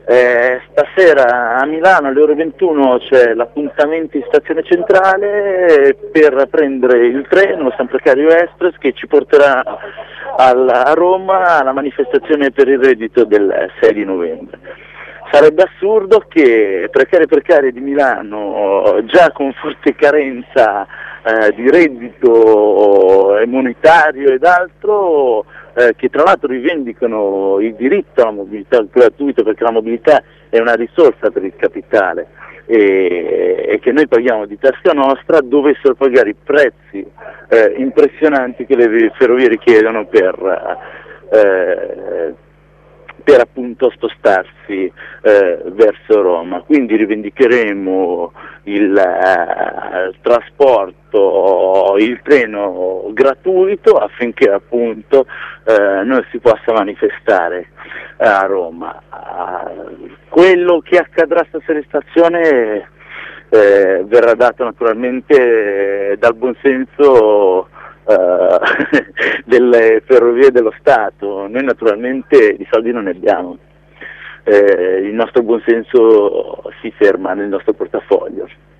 Stasera a Milano alle ore 21 c'è l'appuntamento in stazione centrale per prendere il treno San Precario Express che ci porterà a Roma alla manifestazione per il reddito del 6 di novembre. Sarebbe assurdo che precari di Milano, già con forte carenza di reddito monetario ed altro, che tra l'altro rivendicano il diritto alla mobilità gratuita, perché la mobilità è una risorsa per il capitale e che noi paghiamo di tasca nostra, dovessero pagare i prezzi impressionanti che le ferrovie richiedono per appunto spostarsi verso Roma. Quindi rivendicheremo il trasporto, il treno gratuito affinché appunto noi si possa manifestare a Roma. Quello che accadrà stasera in stazione verrà dato naturalmente dal buonsenso delle ferrovie dello Stato. Noi naturalmente di soldi non ne abbiamo, il nostro buonsenso si ferma nel nostro portafoglio.